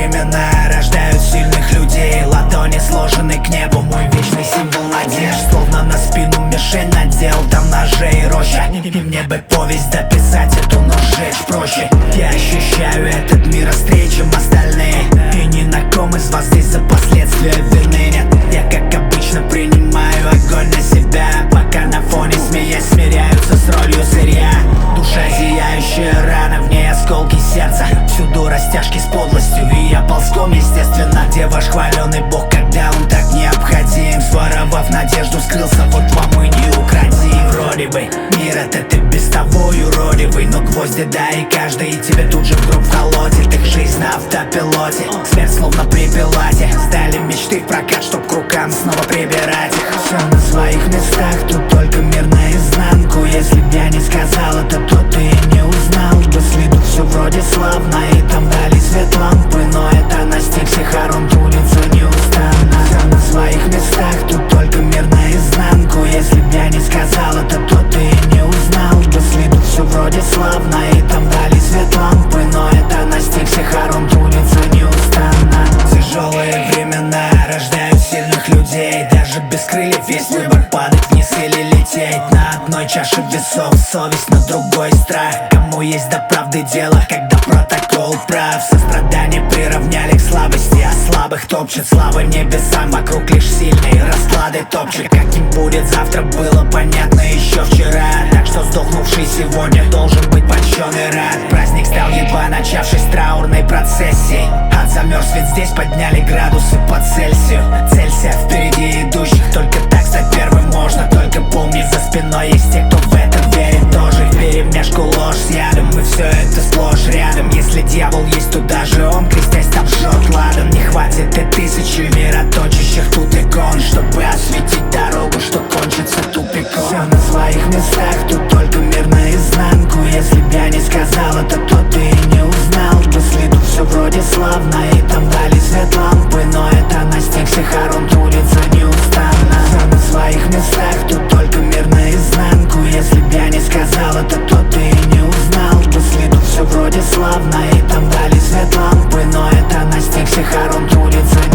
времена рождают сильных людей. Ладони сложены к небу, мой вечный символ надежд. Словно на спину мишень надел, там ножей роща. И мне бы повесть дописать эту, но сжечь проще. Я ощущаю этот мир острее, чем остальные, и ни на ком из вас здесь за последствия вины нет. Я как обычно принимаю огонь на себя, пока на фоне смеясь смиряются с ролью сырья. Душа зияющая рана, в ней осколки сердца, всюду растяжки с подлостью, и я ползком, естественно. Где ваш хваленый бог, когда он так необходим? Своровав надежду, скрылся, вот вам и не укради. Вроде бы мир этот и без того юродивый, но гвозди, да, и каждый, и тебе тут же в гроб колотит. Их жизнь на автопилоте, смерть словно при пилате. Сдали мечты в прокат, чтоб к рукам снова прибирать их. Все на своих местах, тут только мир наизнанку. Если б я не сказал это, то ты и не узнал бы. С виду все вроде славно, и там дали свет лампы, но это настиг Сихарон, трудится неустанно. Все на своих местах, тут только мир наизнанку. Если б я не сказал это, то ты и не узнал бы. С виду все вроде славно, и там дали свет лампы, но это настиг Сихарон, трудится неустанно. Тяжелые времена рождают сильных людей. Даже без крыльев есть выбор, падать вниз или лететь. На одной чаше весов совесть, на другой страх. Кому есть до правды дело, когда протокол прав? Сострадание приравняли к слабости, а слабых топчет славы небесам. Вокруг лишь сильные расклады топчут. Каким будет завтра, было понятно еще вчера. Так что сдохнувший сегодня должен быть польщен и рад. Праздник стал едва начавшись траурной процессией. Ад замерз, ведь здесь подняли градусы по Цельсию. Целься впереди идущих, только так стать первым можно. Только помни, за спиной есть те, кто в это верит тоже. Вперемешку ложь с ядом, и все это сплошь рядом. Если дьявол есть, то даже он, крестясь, там жжет ладан. Не хватит и тысячи мироточащих тут икон, чтобы осветить дорогу, что кончится тупиком. Все на своих местах, тут только мир наизнанку. Если б я не сказал это, то ты и не узнал бы. С виду все вроде славно, и там дали свет лампы, но это настиг Сихарон, трудится неустанно. Все на своих местах, тут только мир наизнанку. Если б я не сказал это, то ты и не узнал бы. С виду все вроде славно, и там дали свет лампы, но это настиг Сихарон, трудится